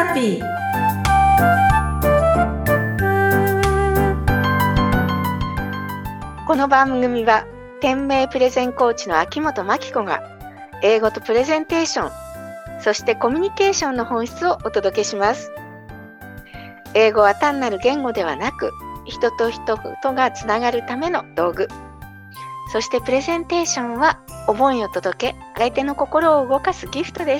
ラピー。 この番組は店名プレゼンコーチの秋元真希子が英語とプレゼンテーション、そしてコミュニケーションの本質をお届けします。英語は単なる言語ではなく、人と人とがつながるための道具。そしてプレゼンテーションは思いを届け、相手の心を動かすギフトです。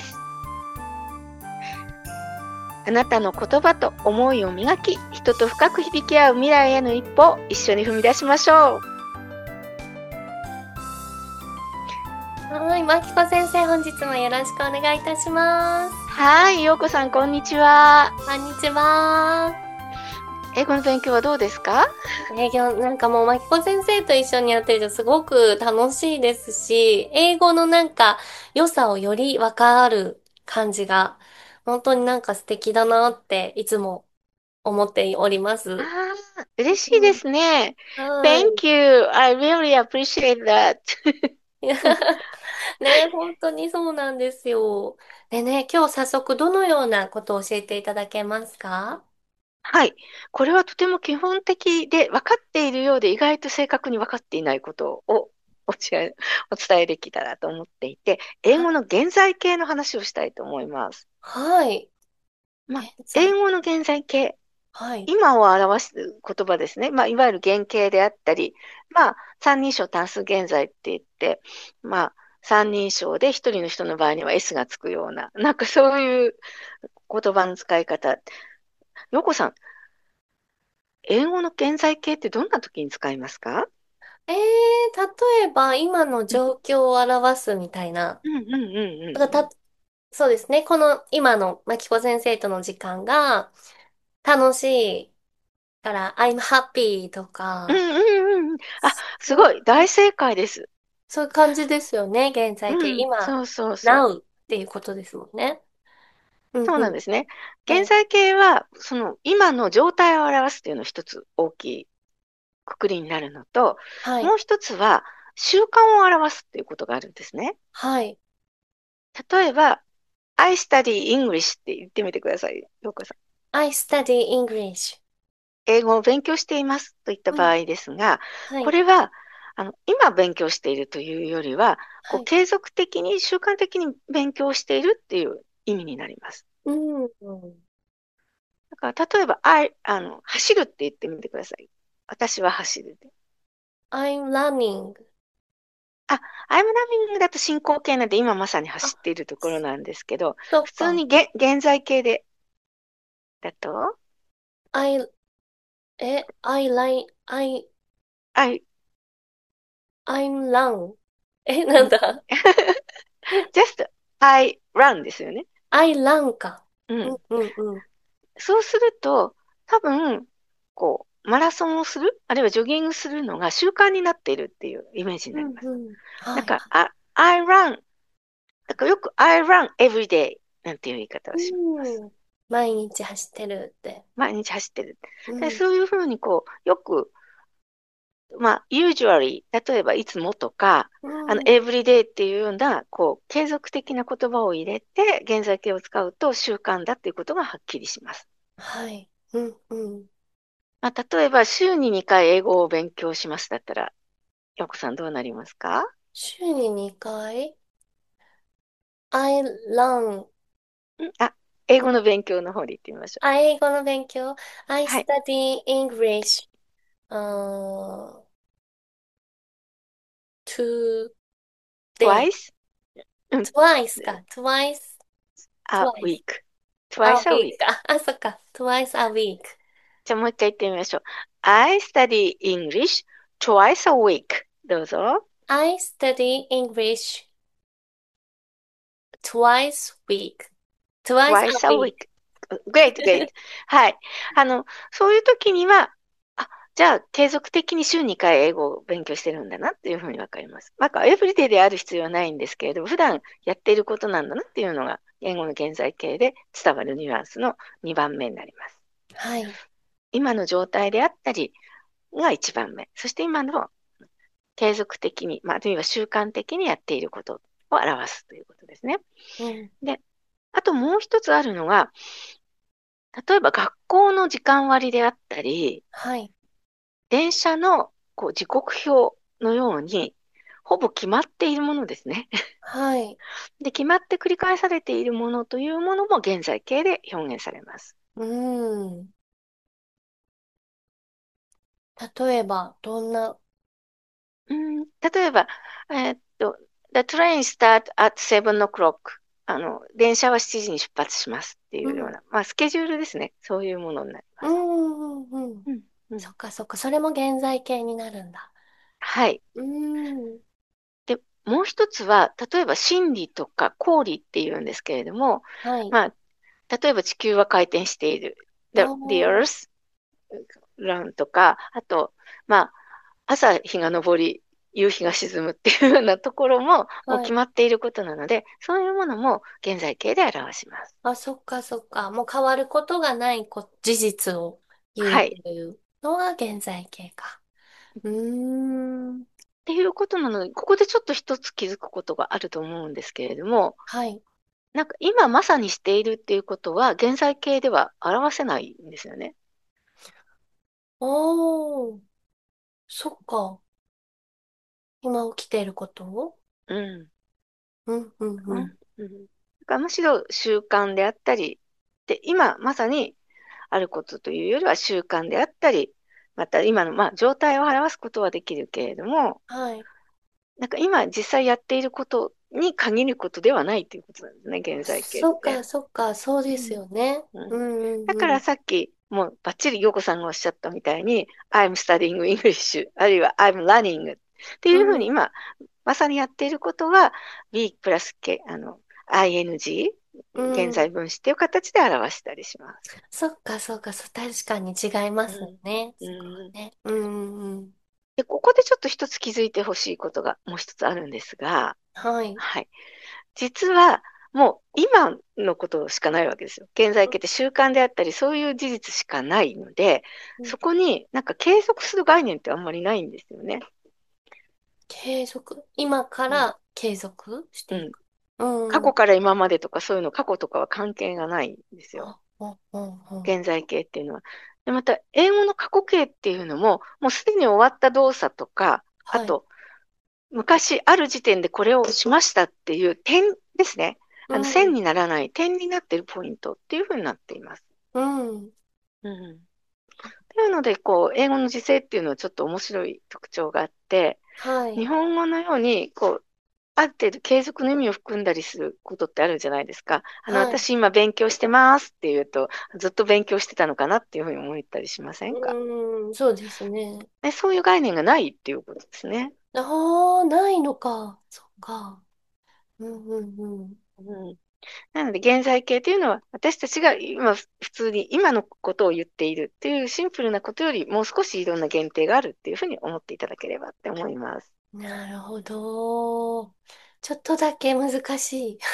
あなたの言葉と思いを磨き、人と深く響き合う未来への一歩を一緒に踏み出しましょう。 はい、まきこ先生、本日もよろしくお願いいたします。 はい、ようこさん、こんにちは。 こんにちは。 英語の勉強はどうですか？ なんかもうまきこ先生と一緒にやってるとすごく楽しいですし、英語のなんか良さをよりわかる感じが、本当になんか素敵だなっていつも思っております。 嬉しいですね。 はい。 Thank you. I really appreciate that. ね、本当にそうなんですよ。でね、今日早速どのようなことを教えていただけますか？ はい。これはとても基本的で分かっているようで意外と正確に分かっていないことをお伝えできたらと思っていて、英語の現在形の話をしたいと思います。 はい。現在。 英語の現在形、 はい。 今を表す言葉ですね。いわゆる原型であったり、三人称単数現在って言って、三人称で一人の人の場合には S がつくような、なんかそういう言葉の使い方。ようこさん、英語の現在形ってどんな時に使いますか？ 例えば今のうん、 状況を表すみたいな。 うん、うん、うん、うん。 だからそうですね。この今のまきこ先生との時間が楽しいから I'm happy とうん、 か、 うん、うん。あ、すそう、 ごい。大正解です。 そういう感じですよね。現在形。 うん、 今、 そうそうそう。 now っていうことですもんね。うんそううん。 なんですね。 はい。 現在形は、その今の状態を表すっていうのが一つ大きいくくりになるのと、 はい。 もう一つは習慣を表すっていうことがあるんですね。 はい。 例えば、I study English って言ってみてください。ようこさん。 I study English. 英語を勉強していますといったうん。 場合ですが、 はい。 これは、今勉強しているというよりは、 はい。 継続的に、習慣的に勉強しているっていう意味になります。 うん。 だから、例えば、走るって言ってみてください。私は走る。 I'm running. あ、I'm running だと進行形なんで今まさにあ、 走っているところなんですけど、普通そっか。 に現在形でだと、 I, I, I, I'm run. うんなんだ？ just I run ですよね。 I run か。うんうん。 うんうん。 そうすると、多分、マラソンをする、あるいはジョギングするのが習慣になっているっていうイメージにうなります。 んうん。はい。 だから、I run、だからよく I run every day なんていう言い方をします。 うん。毎日走ってるって。 毎日走ってる。で、 うん。 そういうふうによくusually、例えばいつもとか、 うん。 every day っていうような、継続的な言葉を入れて、現在形を使うと習慣だっていうことがはっきりします。 はい。うんうん。 例えば、週に2回英語を勉強しますだったら、よこさんどうなりますか？ 週に2回 I learn. 英語の勉強の方で言ってみましょ英語の勉強 I う。はい。 study English. uh, two day. twice? うん。 twice か。twice. a twice. week. あ、 twice a week week. か。あ、そっか。twice a week. じゃあもう一回言ってみましょう。I study English twice a week. どうぞ。 I study English twice week. twice a twice a week. week. Great, great. はい。そういう時には、じゃあ、継続的に週2回英語を勉強してるんだなっていうふうにわかります。エブリデイである必要はないんですけれど、普段やっていることなんだなっていうのが、英語の現在形で伝わるニュアンスの2番目になります。 はい。 今の状態であったりが1番目。そして今の継続的に、あるいは習慣的にやっていることを表すということですね。 うん。 で、あともう一つあるのが、 例えば学校の時間割であったり、 はい。 電車の時刻表のように、ほぼ決まっているものですね。 はい。 で、決まって繰り返されているものというものも現在形で表現されます。 うーん。例えば、どんな、 例えば、The train start at 7 o'clock. 電車は7時に出発しますっていうん。 うような、スケジュールですね。そういうものになりうます。 ん、うん、うん。 うん、うん。 そっかそっか。それも現在形になるんだ。 はい。 うーん。 で、もう一つは、例えば真理とか公理っていうんですけれども、 はい。 ま例えば地球は回転している。The おー。 Earth Round とか、あと、朝日が昇り、夕日が沈むっていうようなところも、もうはい。 決まっていることなので、そういうものも現在形で表します。 あ、そっかそっか。もう変わることがない事実を言うはい。 というのが現在形か。うーん。 っていうことなので、ここでちょっと一つ気づくことがあると思うんですけれども、 はい。 なんか今まさにしているっていうことは、現在形では表せないんですよね。 おー。そっか。今起きていることを。 うん。 うん、うん、うん。 だからむしろ習慣であったり、で、今まさにあることというよりは習慣であったり、また今の、状態を表すことはできるけれども、 はい。 なんか今実際やっていることに限ることではないということなんですね、現在形っそっか、 て。 そっか、そうですうん。 よね。 うん。 うん、うん、 だからうん。 さっき、もうバッチリ陽子さんがおっしゃったみたいに、I'm studying English、あるいは I'm learning っていうふうにうん、 今、まさにやっていることは、be プラス K、ing、 うん。 現在分詞っていう形で表したりします。 そっか、そっか、確かに違いますうん。 ね。 うそこはん。 ね。うん、うん。 で、ここでちょっと一つ気づいてほしいことがもう一つあるんですが、 はい。 はい。実は、もう今のことしかないわけですよ。現在形って習慣であったり、そういう事実しかないので、 うん。 そこになんか継続する概念ってあんまりないんですよね。 継続。今かうん。 ら継続してうん。 いく。うん。 過去から今までとかそういうの、過去とかは関係がないんですよ。 あ、うん、うん、うん。 現在形っていうのは。で、また、英語の過去形っていうのも、もうすでに終わった動作とか、あはい。 と、昔ある時点でこれをしましたっていう点ですね。 うん、 線にならない点になっているポイントっていうふうになっています。 うん。 うん。というので、英語の時制っていうのはちょっと面白い特徴があって、日はい。 本語のように、ある程度継続の意味を含んだりすることってあるじゃないですか。 はい。 私今勉強してますって言うと、ずっと勉強してたのかなっていうふうに思ったりしませんか？ うん、そうですね。 そういう概念がないっていうことですね。 ああ、ないのか。そっか。うん、うん、うん。 うん。なので、現在形というのは、私たちが今、普通に今のことを言っているっていうシンプルなことより、もう少しいろんな限定があるっていうふうに思っていただければって思います。 なるほど。ちょっとだけ難しい。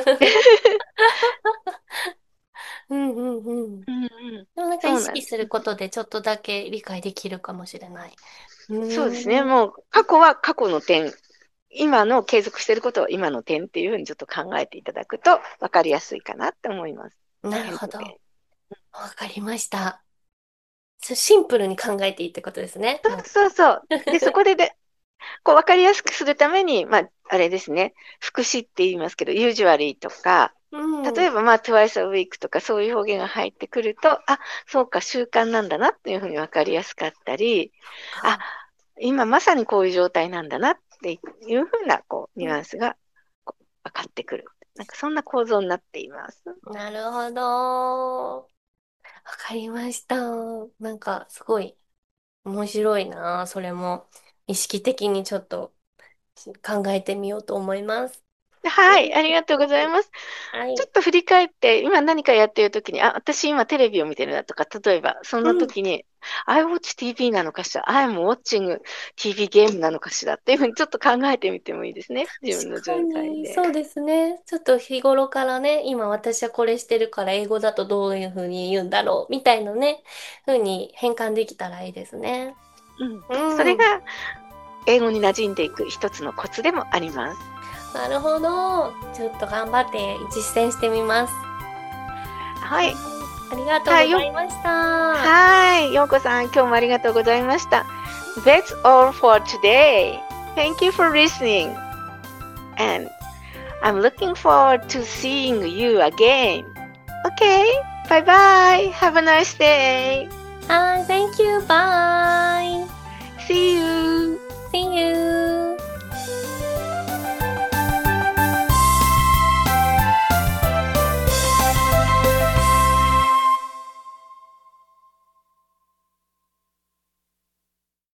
うん、うん、うん。 うんうん。 でもなんか意そうなんです。 識することでちょっとだけ理解できるかもしれない。うそうですね。 ーん。 もう、過去は過去の点、今の継続していることは今の点っていうふうにちょっと考えていただくと分かりやすいかなって思います。 なるほど。 点と点。 わかりました。シンプルに考えていいってことですね。もそうそう。で、そこで、分かりやすくするために、あれですね、副詞って言いますけど、usually とか、 う。うん。 例えば、twice a week とかそういう表現が入ってくると、そうか、習慣なんだなっていうふうに分かりやすかったり、あ、 か。 今まさにこういう状態なんだなっていうふうな、ニュアンスが分かってくる。なんかそんな構造になっています。 なるほど。わかりました。なんか、すごい面白いな。それも、意識的にちょっと考えてみようと思います。うはい、 ん。 ありがとうございます。 はい。 ちょっと振り返って、今何かやっているときに、私今テレビを見てるなとか、例えば、そんなとうん。 きに、I watch TV なのかしら、I'm watching TV ゲームなのかしらっていうふうにちょっと考えてみてもいいですね。自分の確か状態に、 で。 そうですね。ちょっと日頃からね、今私はこれしてるから英語だとどういうふうに言うんだろう、みたいなね、ふうに変換できたらいいですね。 うん。それうん。 が英語に馴染んでいく一つのコツでもあります。 なるほど。ちょっと頑張って実践してみます。 はい。 はい。 ありがとうございました。 はい、ようこさん、今日もありがとうございました。That's all for today. Thank you for listening. And I'm looking forward to seeing you again. Okay, bye bye. Have a nice day. Thank you. Bye. See you.